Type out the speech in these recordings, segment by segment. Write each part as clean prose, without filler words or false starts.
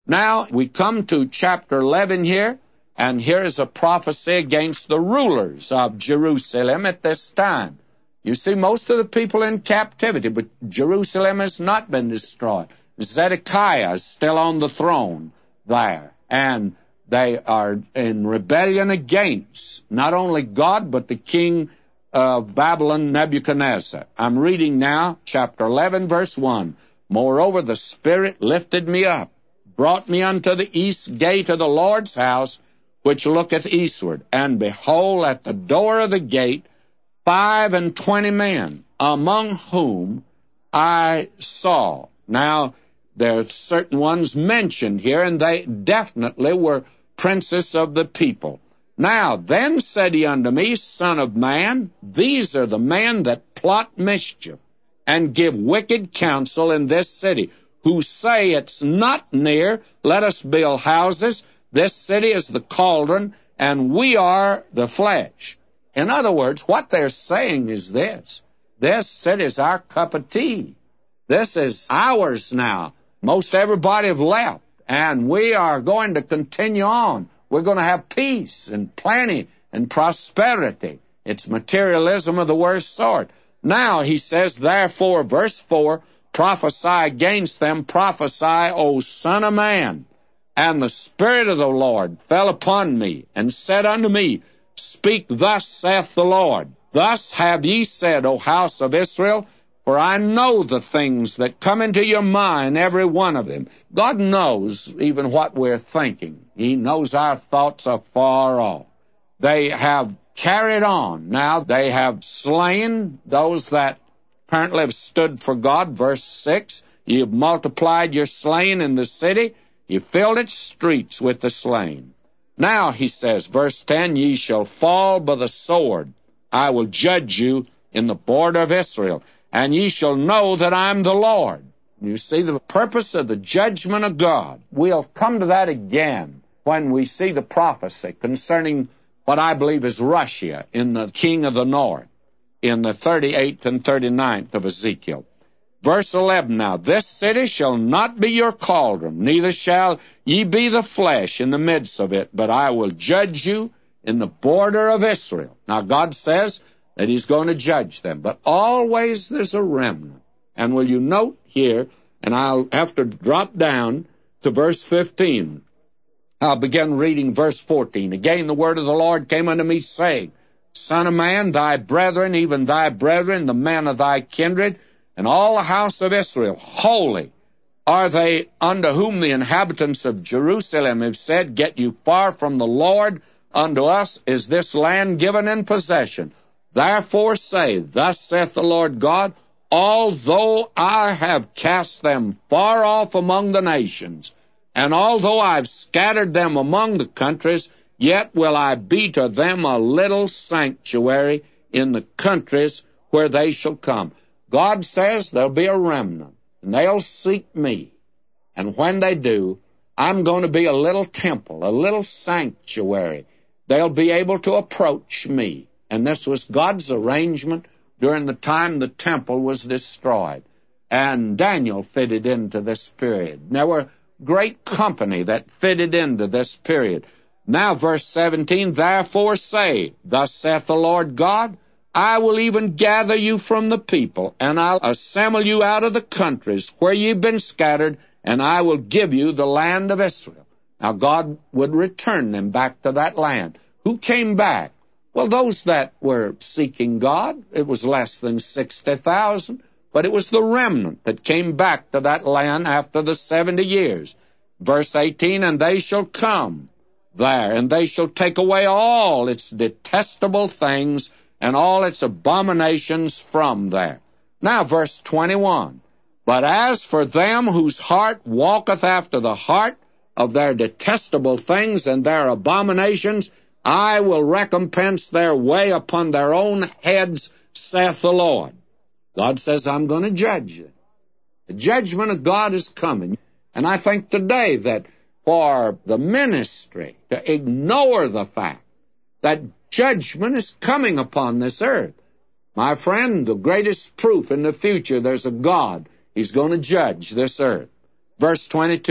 Now, we come to chapter 11 here, and here is a prophecy against the rulers of Jerusalem at this time. You see, most of the people in captivity, but Jerusalem has not been destroyed. Zedekiah is still on the throne there, and they are in rebellion against not only God, but the king of Babylon, Nebuchadnezzar. I'm reading now, chapter 11, verse 1. Moreover, the Spirit lifted me up, brought me unto the east gate of the Lord's house, which looketh eastward. And behold, at the door of the gate, 25 men, among whom I saw. Now, there are certain ones mentioned here, and they definitely were princes of the people. Now, then said he unto me, Son of man, these are the men that plot mischief, and give wicked counsel in this city, who say it's not near, let us build houses. This city is the cauldron, and we are the flesh. In other words, what they're saying is this city is our cup of tea. This is ours now. Most everybody have left, and we are going to continue on. We're going to have peace and plenty and prosperity. It's materialism of the worst sort. Now, he says, therefore, verse 4, prophesy against them, prophesy, O son of man. And the Spirit of the Lord fell upon me, and said unto me, Speak thus saith the Lord. Thus have ye said, O house of Israel, for I know the things that come into your mind, every one of them. God knows even what we're thinking. He knows our thoughts are far off. They have carried on. Now they have slain those that apparently have stood for God. Verse 6, ye have multiplied your slain in the city. You filled its streets with the slain. Now, he says, verse 10, ye shall fall by the sword. I will judge you in the border of Israel, and ye shall know that I am the Lord. You see the purpose of the judgment of God. We'll come to that again when we see the prophecy concerning what I believe is Russia in the king of the north, in the 38th and 39th of Ezekiel. Verse 11 now, this city shall not be your cauldron, neither shall ye be the flesh in the midst of it, but I will judge you in the border of Israel. Now God says that he's going to judge them, but always there's a remnant. And will you note here, and I'll have to drop down to verse 15. I'll begin reading verse 14. Again the word of the Lord came unto me, saying, Son of man, thy brethren, even thy brethren, the men of thy kindred, and all the house of Israel, holy are they unto whom the inhabitants of Jerusalem have said, Get you far from the Lord, unto us is this land given in possession. Therefore say, Thus saith the Lord God, although I have cast them far off among the nations, and although I've scattered them among the countries, yet will I be to them a little sanctuary in the countries where they shall come. God says there'll be a remnant, and they'll seek me. And when they do, I'm going to be a little temple, a little sanctuary. They'll be able to approach me. And this was God's arrangement during the time the temple was destroyed. And Daniel fitted into this period. There were great company that fitted into this period. Now, verse 17, Therefore say, Thus saith the Lord God, I will even gather you from the people, and I'll assemble you out of the countries where you've been scattered, and I will give you the land of Israel. Now, God would return them back to that land. Who came back? Well, those that were seeking God. It was less than 60,000, but it was the remnant that came back to that land after the 70 years. Verse 18, And they shall come there, and they shall take away all its detestable things and all its abominations from there. Now, verse 21, But as for them whose heart walketh after the heart of their detestable things and their abominations, I will recompense their way upon their own heads, saith the Lord. God says, I'm going to judge you. The judgment of God is coming. And I think today that for the ministry to ignore the fact that judgment is coming upon this earth. My friend, the greatest proof in the future there's a God. He's going to judge this earth. Verse 22,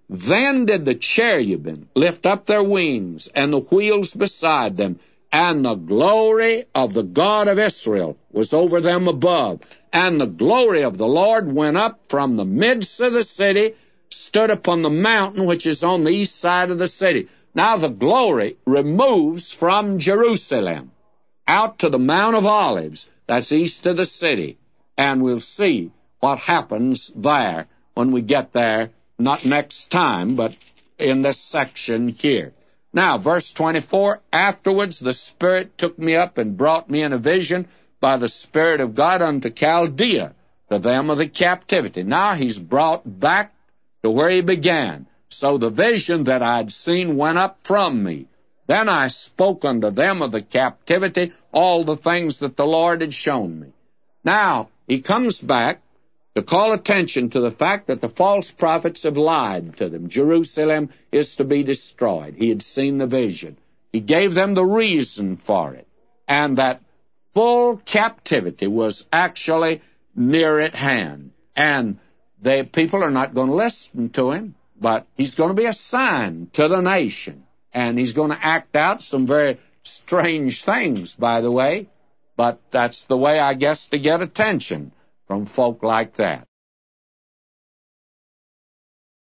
Then did the cherubim lift up their wings, and the wheels beside them, and the glory of the God of Israel was over them above. And the glory of the Lord went up from the midst of the city, stood upon the mountain which is on the east side of the city. Now the glory removes from Jerusalem out to the Mount of Olives, that's east of the city. And we'll see what happens there when we get there, not next time, but in this section here. Now, verse 24, afterwards the Spirit took me up and brought me in a vision by the Spirit of God unto Chaldea, to them of the captivity. Now he's brought back to where he began. So the vision that I'd seen went up from me. Then I spoke unto them of the captivity, all the things that the Lord had shown me. Now, he comes back to call attention to the fact that the false prophets have lied to them. Jerusalem is to be destroyed. He had seen the vision. He gave them the reason for it, and that full captivity was actually near at hand. And the people are not going to listen to him, but he's going to be a sign to the nation, and he's going to act out some very strange things, by the way, but that's the way, I guess, to get attention from folk like that.